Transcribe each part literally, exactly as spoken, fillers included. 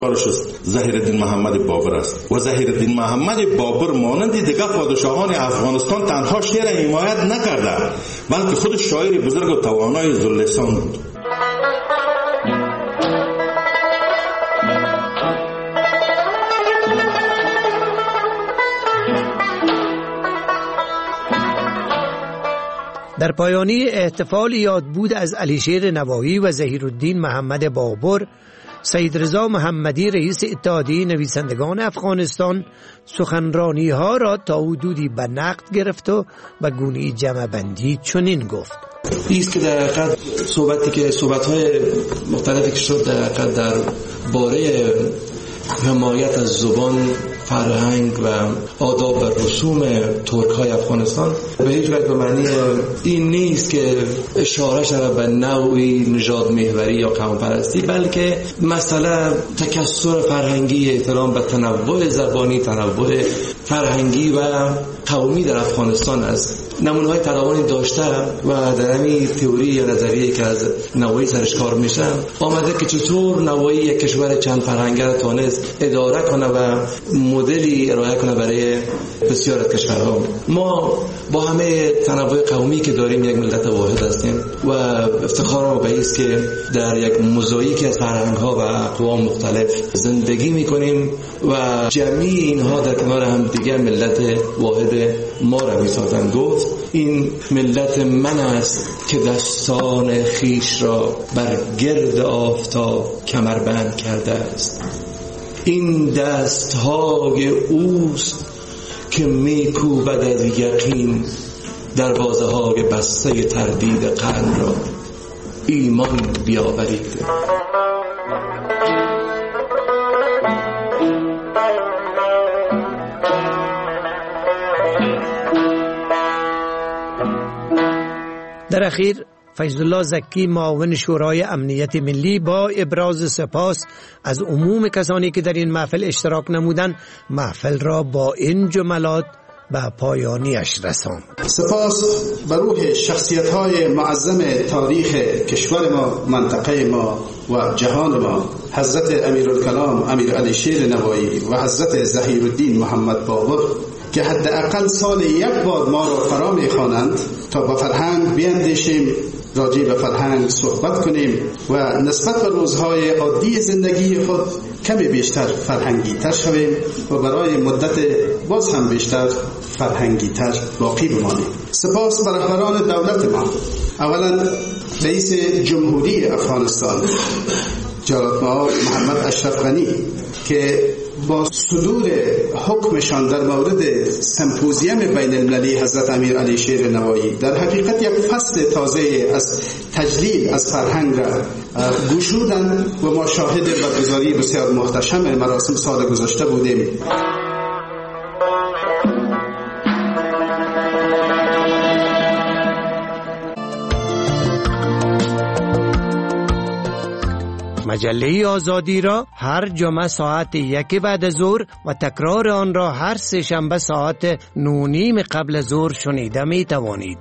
ظهیرالدین محمد بابر است و ظهیرالدین محمد بابر مانند دیگر پادشاهان افغانستان تنها شعر حمایت نکرده، بلکه خود شاعر بزرگ و توانای ذواللسان بود. در پایانی احتفال یادبود از علیشیر نوایی و ظهیرالدین محمد بابر، سید رضا محمدی رئیس اتحادیه نویسندگان افغانستان سخنرانی ها را تا حدودی به نقد گرفت و به گونه جمع بندی چنین گفت: ایست که در حقیقت صحبتی که صحبت‌های مختلفی که شد در حقیقت در باره حمایت از زبان، فرهنگ و آداب و رسوم ترک‌های افغانستان به هیچ وجه به معنی این نیست که اشاره شود به نوعی نژاد محوری یا قوم پرستی، بلکه مسئله تکثر فرهنگی، احترام به تنوع زبانی، تنوع فرهنگی و قومی در افغانستان از نمونه‌های تداومی داشته و در همین تئوری یا نظریه که از نوایی سرش کار میشه آمده که چطور نوایی یک کشور چند فرهنگی را تونست اداره کنه و مدلی ارائه کنه برای بسیار از کشورها. ما با همه تنوع قومی که داریم یک ملت واحد هستیم و افتخار ما به است که در یک موزاییک از فرهنگ‌ها و اقوام مختلف زندگی می‌کنیم و جمعی اینها در کنار هم دیگر ملت واحد ما را می‌سازند. گفت این ملت من است که دستان خیش را بر گرد آفتاب کمربند کرده است. این دست‌های اوست که می‌کوبد از یقین دروازه‌های بسته تردید قلب را. ایمان بیاورید. در اخیر فیض الله زکی معاون شورای امنیت ملی با ابراز سپاس از عموم کسانی که در این محفل اشتراک نمودند محفل را با این جملات به پایانیش رساند: سپاس بر روح شخصیت‌های معظم تاریخ کشور ما، منطقه ما و جهان ما، حضرت امیرالکلام امیر علیشیر نوایی و حضرت ظهیرالدین محمد بابر که حداقل سال یک بار ما را فرا می‌خوانند تا به فرهنگ بیندیشیم، راجع به فرهنگ صحبت کنیم و نسبت به روزهای عادی زندگی خود کمی بیشتر فرهنگی تر شویم و برای مدت باز هم بیشتر فرهنگی تر باقی بمانیم. سپاس بر رهبران دولت ما، اولا رئیس جمهوری افغانستان جناب محمد اشرف غنی که با صدور حکمشان در مورد سمپوزیوم بین المللی حضرت امیر علیشیر نوایی در حقیقت یک فصل تازه از تجلیل از فرهنگ را گشودند و ما شاهد برگزاری بسیار محتشم مراسم سال گذشته بودیم. مجله آزادی را هر جمعه ساعت یک بعد از ظهر و تکرار آن را هر سه شنبه ساعت نه و نیم قبل از ظهر شنیده می توانید.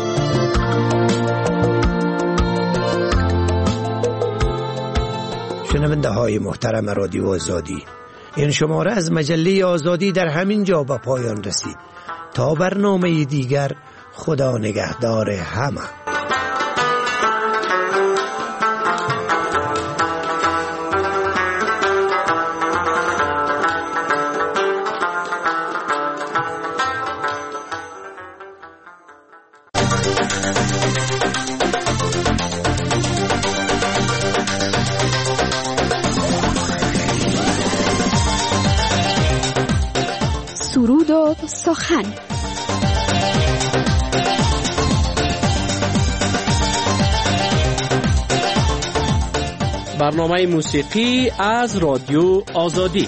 شنونده های محترم رادیو آزادی، این شماره از مجله آزادی در همین جا به پایان رسید. تا برنامه دیگر، خدا نگهدار همه. سرود و سخن. برنامه موسیقی از رادیو آزادی.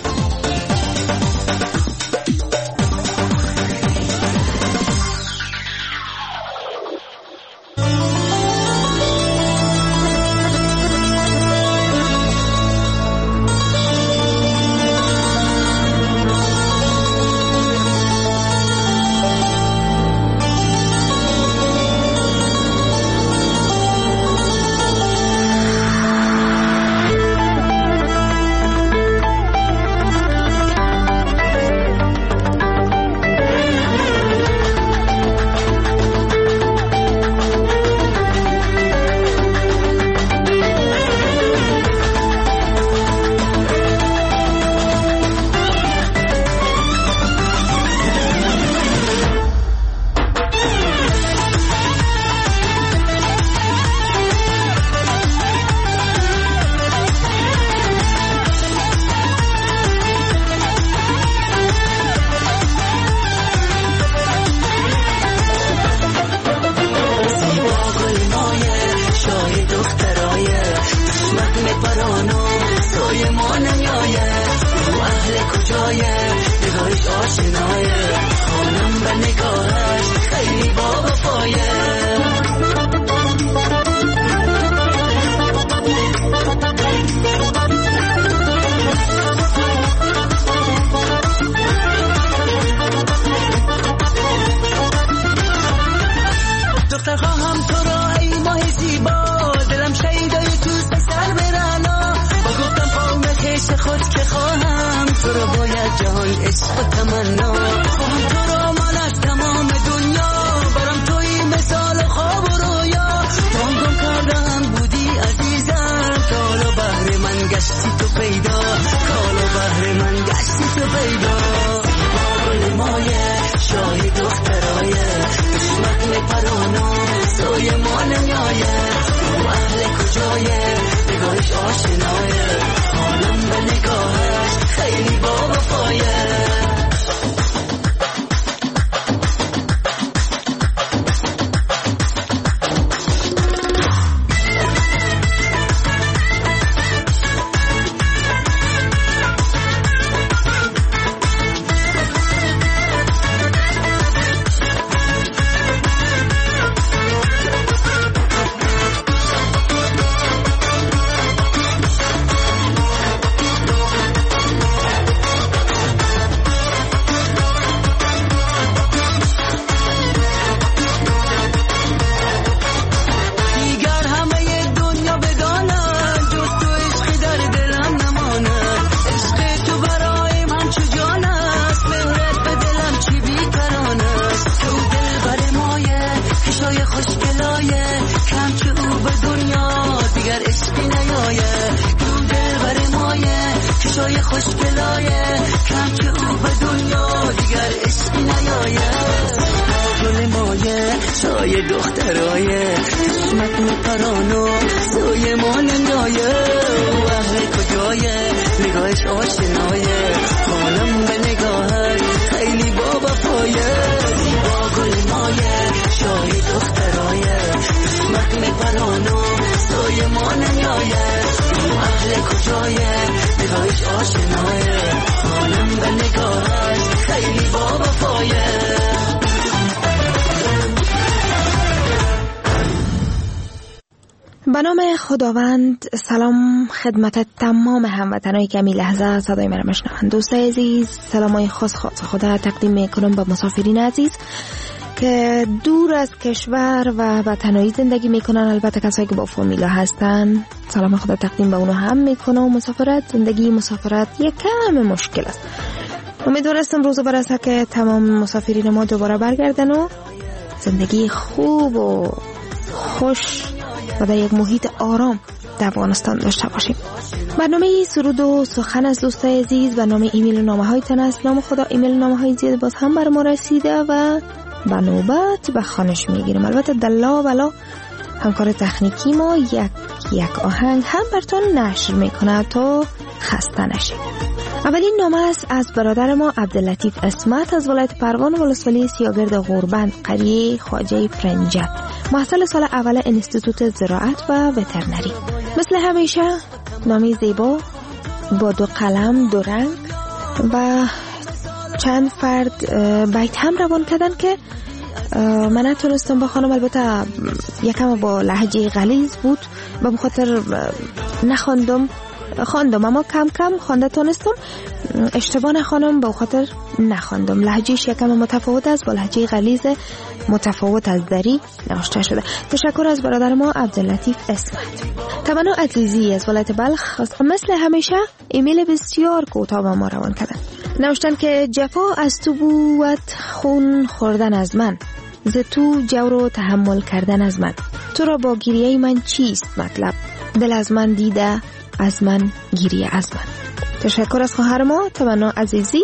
آشنایه خانم به نگاهش خیلی با وفایه دختر خواهم تو را ای ماه زیبا دلم شیدای تو سر برنا با گفتم قومتش خود که خواهم تو را باید جهان عشق و تمنا خواهم تو را مال از تمام دنیا برام توی مثال خواب و رویا تو هم گم کردم بودی عزیزم کالا بهر من گشتی تو پیدا کالا بهر من گشتی تو پیدا گل مایه شاهی دخترایه دشمک پرانا سوی ما نمیایه او اهل کجایه نگاهش آشنایه خانم به نگاهش خیلی با وفایه به نام خداوند. سلام خدمت تمام هموطنانی که می لحظه صدای من میشنوند. دوستای عزیز، سلامای خاص خاص خدا تقدیم میکنم به مسافرین عزیز که دور از کشور و به تنهایی زندگی میکنن. البته کسایی که با فامیلا هستن سلام خدا تقدیم به اونها هم میکنم. مسافرت زندگی مسافرت یک کم مشکل است. امیدوارم روز برسه که تمام مسافرین ما دوباره برگردن و زندگی خوب و خوش و در یک محیط آرام در افغانستان داشته باشیم. برنامه سرود و سخن از دوستای عزیز و نام ایمیل و نامه هایتان است. نام خدا ایمیل و نامه های زیاد باز هم بر ما رسیده و به نوبت به خانش میگیرم. البته دلا بلا همکار تکنیکی ما یک یک آهنگ هم براتون نشر میکنه تا خسته نشید. اولین نامه است از برادر ما عبداللطیف اسمت از ولایت پروان ولسوالی سیاگرد غوربند قریه خواجه فرنجت، محصل سال اول انستیتوت زراعت و وترنری. مثل همیشه نامی زیبا با دو قلم دو رنگ و چند فرد بیت هم روان کردن که من نتونستم بخوانم. البته یکم با لهجه غلیظ بود به بخاطر نخواندم خواندم اما کم کم خوانده تونستم. اشتباه نخوانم به خاطر نخواندم. لهجهش یکم متفاوت است با لهجه غلیظ متفاوت از دری نوشته شده. تشکر از برادر ما عبداللطیف اسمت. تمنا عزیزی از ولایت بلخ مثل همیشه ایمیل بسیار کوتاه به ما روان کردن. نوشتن که جفا از تو بود خون خوردن از من، ز تو جور و تحمل کردن از من، تو را با گریه من چیست مطلب، دل از من دیده از من گیریه از من. تشکر از خواهر ما تمنا عزیزی.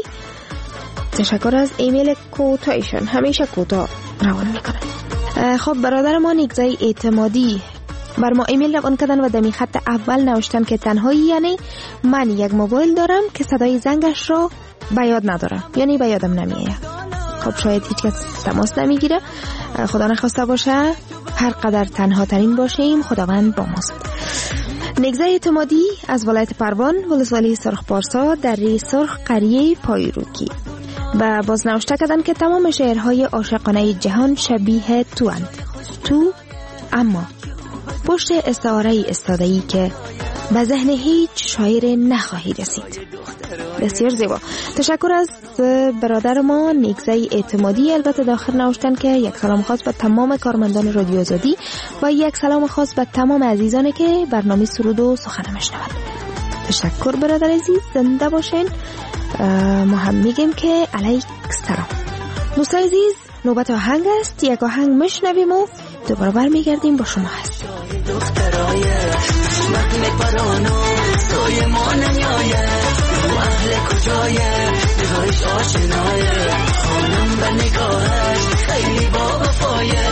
تشکر از ایمیل کوتاهشون، همیشه کوتاه روان میکنن. خب برادر ما نیکزای اعتمادی بر ما ایمیل روان کردن و دمی خط اول نوشتن که تنهایی یعنی من یک موبایل دارم که صدای زنگش را به یاد ندارم، یعنی به یادم نمیآید. خب شاید هیچ کس تماس نمیگیره، خدا نخواسته باشه. هر قدر تنها ترین باشیم خداوند با ماست. نیکزای اعتمادی از ولایت پروان ولسوالی سرخ پارسا در ری سرخ قریه پایروکی. و بازنوشته کردن که تمام شعرهای عاشقانه جهان شبیه تو اند. تو اما پشت استعاره استاده‌ای که به ذهن هیچ شاعر نخواهی رسید. بسیار زیبا. تشکر از برادر ما نیکزای اعتمادی. البته داخل نوشتن که یک سلام خاص به تمام کارمندان رادیو آزادی و یک سلام خاص به تمام عزیزانی که برنامه سرود و سخن میشنوند. تشکر برادر عزیز، زنده باشین. ما هم میگیم که علیک سلام. دوستای عزیز، نوبت آهنگ است. یک آهنگ میشنویم و دوباره برمیگردیم با شما هست. دخترای قسمت میپرانو سوی ما نمیایه او اهل کجایه نگاهش آشنایه خانم به نگاهش خیلی با وفایه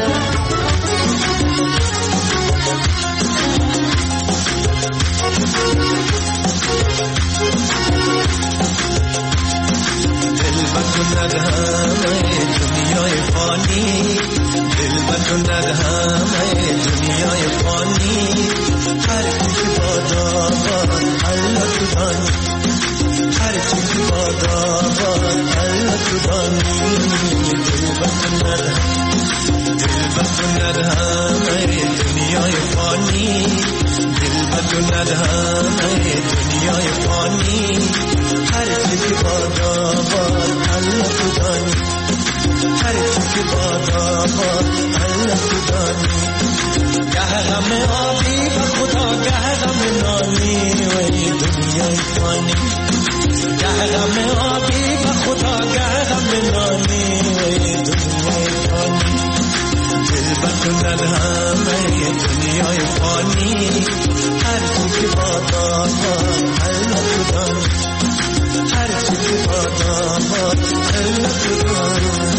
دل ندهمه دنیای فانی دل بتون ندهمه دنیای فانی هر چیزی بادا الله تو دانی هر چیزی بادا الله تو دانی دل بتون ندهمه دل بتون ندهمه دنیای فانی دل بتون ندهمه دنیای فانی هر چیزی بادا الله تو دانی هر چیزی بادا الله تو دانی گه غم آبی و خدا گه غم نانی وی دنیای فانی گه غم آبی و خدا گه غم نانی وی دنیای فانی دل بتون ندهمه دنیای فانی هر چیزی بادا الله تو دانی هر چیزی بادا الله تو دانی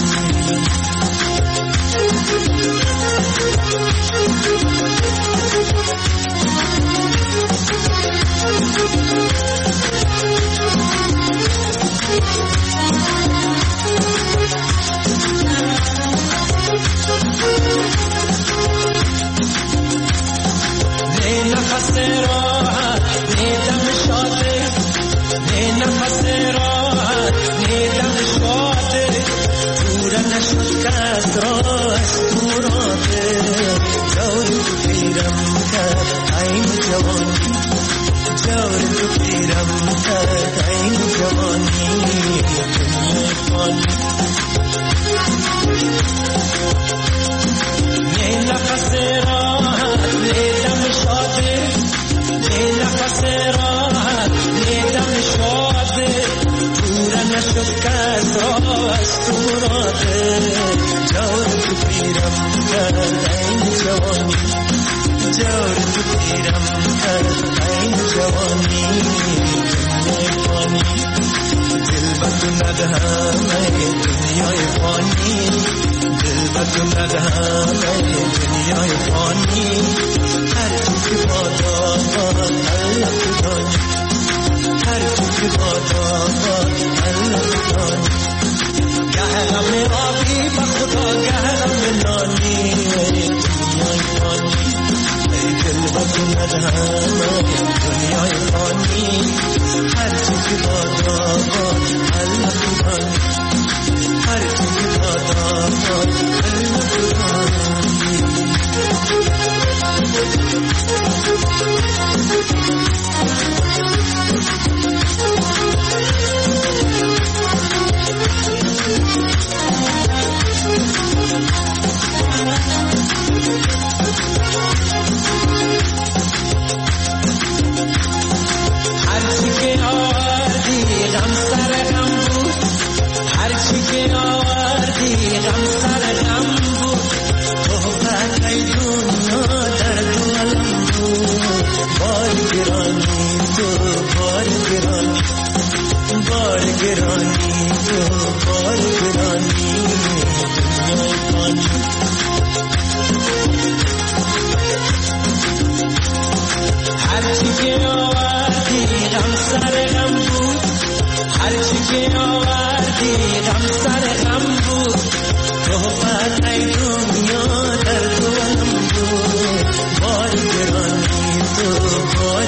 نه نفس راحت نه دم شاده نه نفس راحت نه دم شاده دور نشد کس را استوراده جور تو پیرم کرد این جوانی جور تو پیرم کرد این جوانی دنیای فانی نه نفس راحت نه دم شاده نه نفس راحت نه دم شاده دور نشد کس را استوراده جور تو پیرم کرد این جوانی جور تو پیرم کرد این جوانی دنیای فانی دل بتون ندهمه دنیای فانی دل بتون ندهمه دنیای فانی هر چیزی بادا الله تو دانی هر چیزی بادا الله تو دانی گه غم آبی و خدا گه غم نانی دنیای فانی دل بتون ندهمه دنیای فانی هر چیزی بادا الله تو دانی هر چیزی بادا الله تو دانی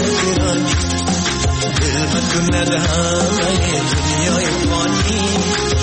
ندهمه دنیای فانی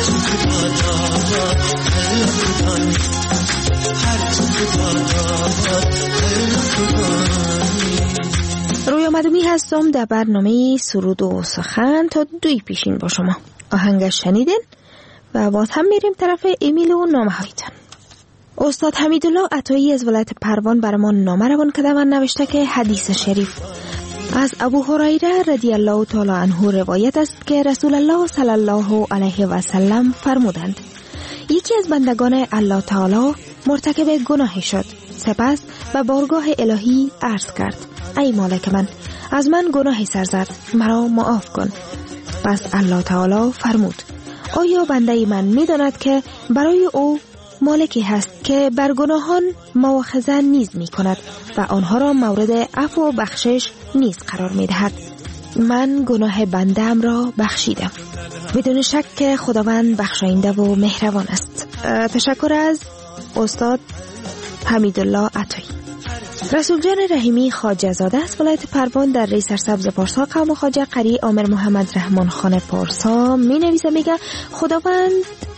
تو خدا داد خدا هر تو خدا داد خدا. روی آمدمی هستم در برنامه سرود و سخن تا دوی پیشین با شما. آهنگش شنیدین و باز هم میریم طرف ایمیل و نامه هایتان. استاد حمیدالله عطایی از ولایت پروان برمان نامه روان کرده و نوشته که حدیث شریف از ابو هریره رضی الله تعالی عنه روایت است که رسول الله صلی الله علیه و سلم فرمودند یکی از بندگان الله تعالی مرتکب گناهی شد، سپس به بارگاه الهی عرض کرد ای مالک من، از من گناهی سر زد، مرا معاف کن. پس الله تعالی فرمود آیا بنده من می‌داند که برای او مالکی هست که بر گناهان مؤاخذه نیز می کند و آنها را مورد عفو و بخشش نیز قرار می دهد. من گناه بنده‌ام را بخشیدم. بدون شک که خداوند بخشاینده و مهربان است. تشکر از استاد حمیدالله عطایی. رسول جان رحیمی خواجه زاده است ولایت پروان در ری سرسبز پارسا قوم خواجه قری عامر محمد رحمان خان پارسا می نویسه میگه خداوند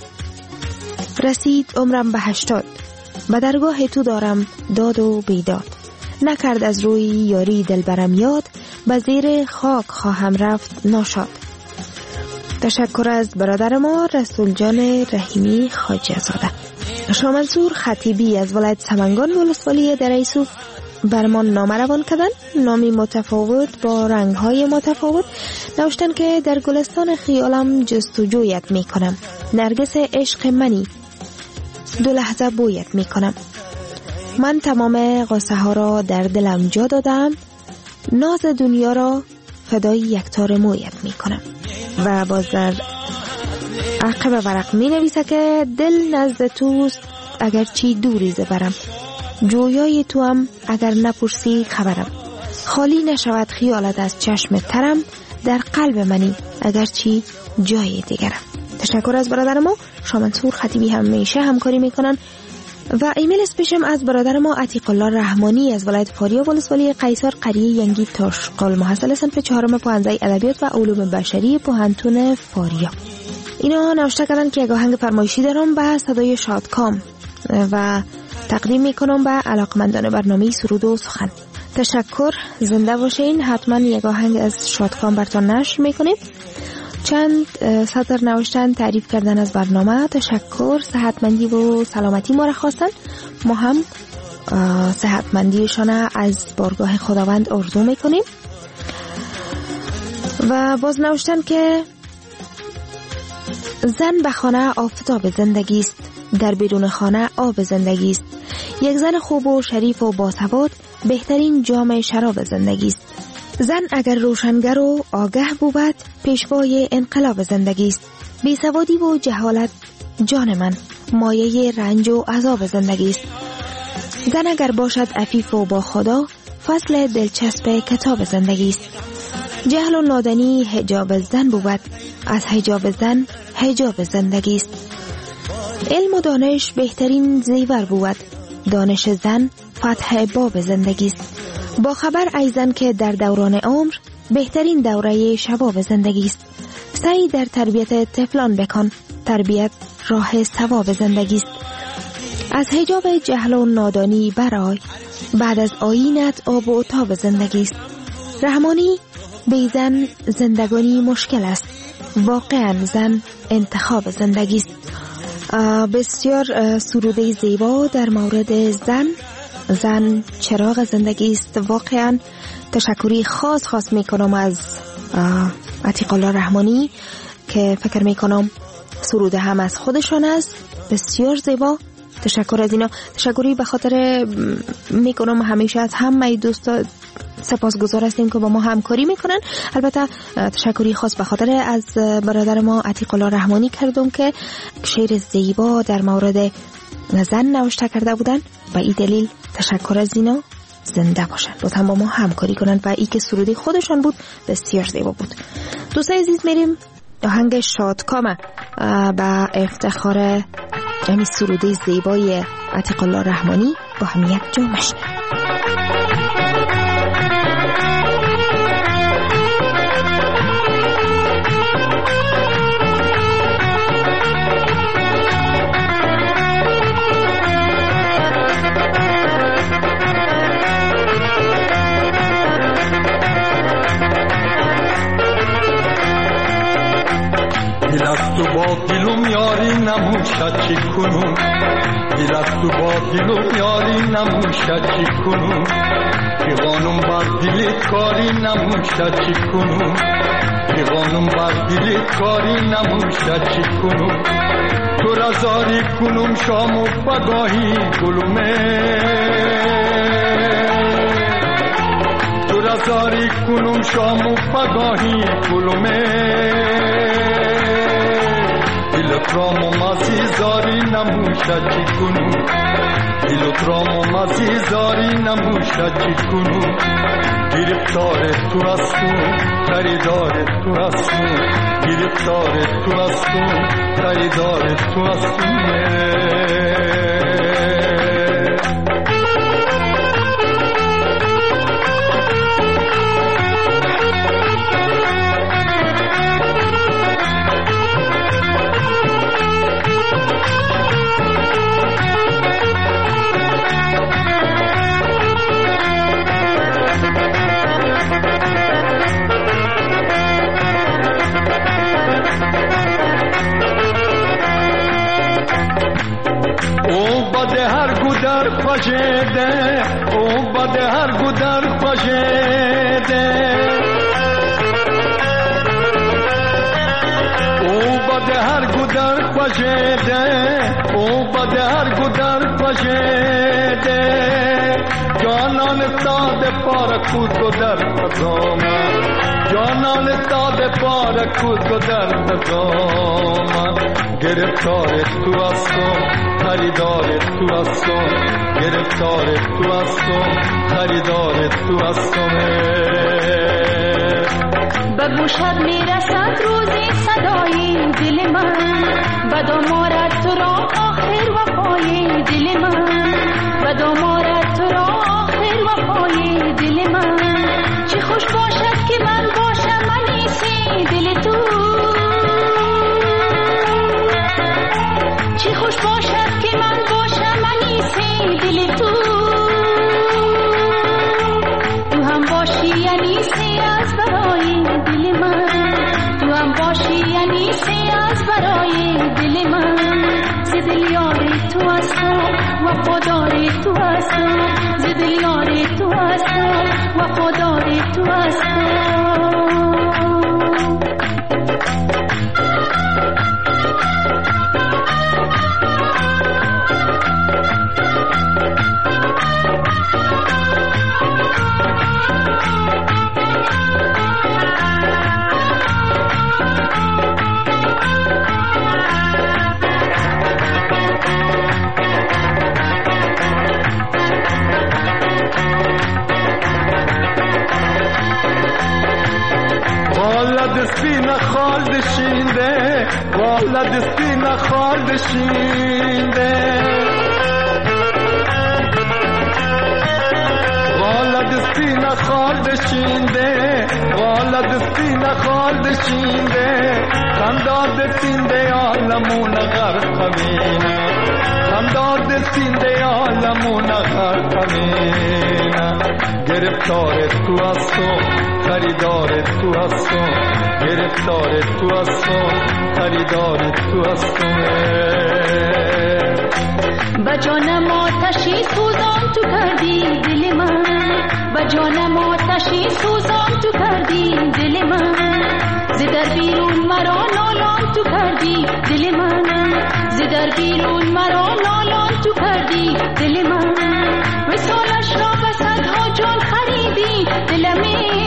رسید عمرم به هشتاد، به درگاه تو دارم داد و بیداد، نکرد از روی یاری دلبرم یاد، به زیر خاک خواهم رفت ناشاد. تشکر از برادر ما رسول جان رحیمی خواجه زاده. شاه منصور خطیبی از ولایت سمنگان ولسوالی در یوسف برمان نامه روان کردن، نامی متفاوت با رنگ‌های متفاوت نوشتن که در گلستان خیالم جستجویت میکنم، نرگس عشق منی دو لحظه بویت میکنم، من تمام غصه ها را در دلم جا دادم، ناز دنیا را فدای یکتار مویت میکنم. و باز در عقب ورق می نویسه که دل نزد توست اگرچی دوری زبرم، جویای تو هم اگر نپرسی خبرم، خالی نشود خیالت از چشم ترم، در قلب منی اگرچی جای دیگرم. تشکر از برادر ما شاه منصور خطیبی، همیشه همکاری میکنن. و ایمیل اسپیشم از برادر ما عتیق الله رحمانی از ولایت فاریا ولسوالی قیصر قریه ینگی تاشقال، محصل صنف چهارم پوهنځی ادبیات و علوم بشری پوهنتون فاریا. اینا نوشته کردن که یک آهنگ فرمایشی دارم به صدای شادکام و تقدیم میکنم به علاقمندان برنامه سرود و سخن. تشکر، زنده باشین. حتما یک آهنگ از شادکام براتون نشر میکنیم. چند سطر نوشتن تعریف کردن از برنامه، تشکر، صحتمندی و سلامتی ما را خواستن. ما هم صحتمندیشان از بارگاه خداوند آرزو میکنیم. و باز نوشتن که زن به خانه آفتاب زندگی است، در بیرون خانه آب زندگی است. یک زن خوب و شریف و باسواد بهترین جام شراب زندگی است. زن اگر روشنگر و آگه بود پیشوای انقلاب زندگی است. بیسوادی و جهالت جان من مایه رنج و عذاب زندگی است. زن اگر باشد عفیف و با خدا فصل دلچسب کتاب زندگی است. جهل و نادانی حجاب زن بود، از حجاب زن حجاب زندگی است. علم و دانش بهترین زیور بود، دانش زن فتح باب زندگی است. با خبر ای زن که در دوران عمر بهترین دوره شباب زندگی است. سعی در تربیت طفلان بکن، تربیت راه ثواب زندگی است. از حجاب جهل و نادانی برای، بعد از آیینت آب و تاب زندگی است. رحمانی بی زن زندگانی مشکل است، واقعا زن انتخاب زندگی است. بسیار سروده زیبا در مورد زن. زن چراغ زندگی است. واقعا تشکری خاص خاص میکنم از عتیق الله رحمانی که فکر میکنم سروده هم از خودشان است. بسیار زیبا. تشکر از اینا. تشکری به خاطر میکنم همیشه از همه دوستا سپاسگزار هستیم که با ما همکاری میکنن. البته تشکری خاص به خاطر از برادر ما عتیق الله رحمانی کردم که شعر زیبا در مورد زن نوشته کرده بودن. و این دلیل تشکر از اینا. زنده باشن، لطفا با ما همکاری کنن. و ای که سرودی خودشان بود بسیار زیبا بود. دوستای عزیز میریم آهنگ شادکامه با افتخار همین سرودی زیبای عتیق الله رحمانی با هم یک جا مشنیم. دل از تو با دلم یاری نموشد چی کنم دل از تو با دلم یاری نموشد چی کنم پیغانم بر دلت کاری نموشد چی کنم پیغانم بر دلت کاری نموشد چی کنم تو را زاری کنم شام و بگاهی گلومه تو را زاری کنم شام و بگاهی گلومه دلت را ممازی زاری نموشد چی کنم دلت را ممازی زاری نموشد چی کنم گرفتار تو هستم خریدار تو هستم گرفتار تو هستم خریدار تو هستم پاجده او بد هر گودر پاجده او بد هر گودر پاجده او بد هر گودر پاجده جانان تاد پار کود در قدام جانان تاد پار کود در قدام گرفتار تو هستم خریدار تو هستم گرفتار تو هستم خریدار تو هستم به گوشت میرسد روزی صدای دل من به دامارت تو را آخر وفای دل من به دامارت تو را آخر وفای دل من چه خوش باشد که من باشم انیسی دل تو چه خوش باشد که من باشم انیسی دل تو تو هم باشی انیسی از برای دل من تو هم باشی انیسی از برای دل من ز دل یار تو هستم وفادار تو هستم ز دل یار تو هستم وفادار تو هستم دستی نخال دشینده والا دستی نخال دشینده والا دستی نخال دشینده والا دستی نخال دشینده خنداد دسینده عالمون غرقمینه خنداد دسینده عالمون غرقمینه گرفتار تو هستم خریدار تو هستم گرفتار تو هستم خریدار تو هستم با جانم آتشی سوزان تو کردی دل من با جانم آتشی سوزان تو کردی دل من ز در بیرون مرا نالان تو کردی دل من ز در بیرون مرا نالان تو کردی دل من وصالش را به صدها جان خریدی دلمی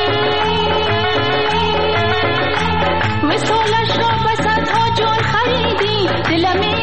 وصالش را به صدها جان خریدی دلمی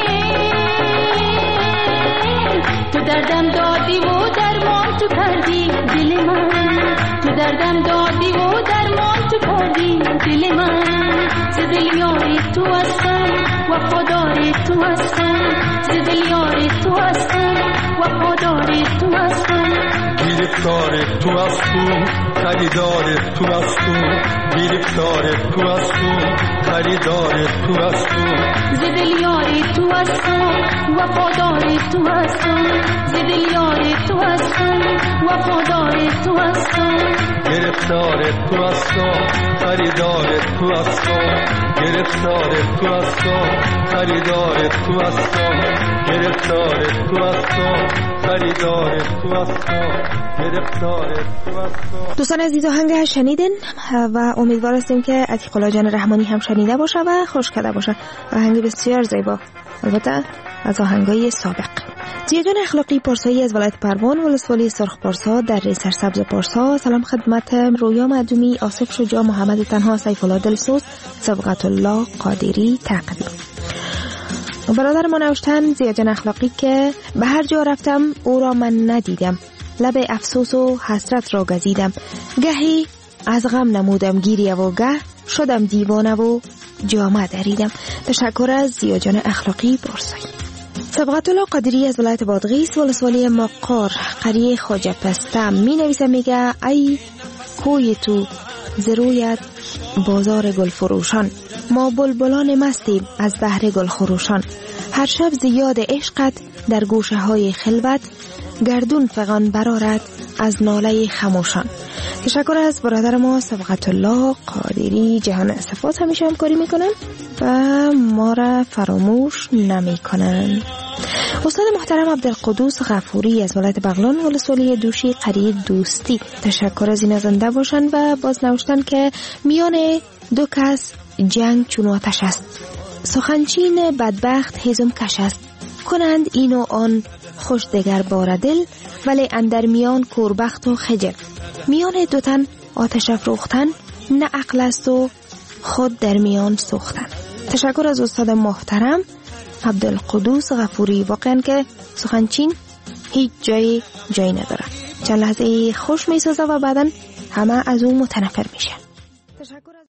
تو دردم دادی و درمان تو کردی دل من تو دردم دادی و درمان تو کردی دل من ز دل یاری تو هستم وفادار تو هستم ز دل یاری تو هستم وفادار تو هستم گرفتار تو هستم خریدار تو هستم گرفتار تو هستم خریدار تو هستم ز دل یار تو هستم وفادار تو هستم ز دل یار تو هستم وفادار تو هستم گرفتار تو هستم خریدار تو هستم گرفتار تو هستم خریدار تو هستم گرفتار تو هستم خریدار تو هستم گرفتار تو هستم. دوستان عزیز آهنگ شنیدین و امیدوار هستیم که عتیق الله جان رحمانی هم شنیده باشه و خوش کرده باشه. آهنگ بسیار زیبا، البته از آهنگای سابق. زیادان اخلاقی پارسایی از ولایت پروان ولسوالی سرخ پارسا در سرسبز پارسا. سلام خدمت رویا معدومی، آصف شجاع، محمد تنها، سیف الله دلسوز، صبغت الله قادری تقدیم. برادر ما نوشتن زیادان اخلاقی که به هر جا رفتم او را من ندیدم، لب افسوس و حسرت را گزیدم، گهی از غم نمودم گیریه و گه شدم دیوانه و جامه دریدم. تشکر از زیادان اخلاقی پارسایی. صبغت الله قادری از ولایت بادغیس ولسوالی مقار قریه خواجه پسته می نویسه، میگه ای کوی تو زرویت بازار گل فروشان، ما بلبلان مستیم از بحر گل خروشان، هر شب زیاد عشقت در گوشه های خلوت، گردون فغان برارد از ناله خموشان. تشکر از برادر ما صبغت الله قادری. جهان صفات همیشه همکاری میکنن و ما را فراموش نمیکنن. استاد محترم عبدالقدوس غفوری از ولایت بغلان ولسوالی دوشی قریه دوستی. تشکر از این زنده باشن و باز نوشتن که میان دو کس جنگ چون آتش است، سخنچین بدبخت هزم کش است، کنند این و آن خوش دگر بار دل، ولی اندر میان کوربخت و خجل، میان دو تن آتش افروختن، نه عقل است و خود در میان سوختن. تشکر از استاد محترم عبدالقدوس غفوری. واقعا که سخنچین هیچ جایی جایی نداره، چند لحظه خوش میسازه و بعدن همه از اون متنفر میشه. تشکر.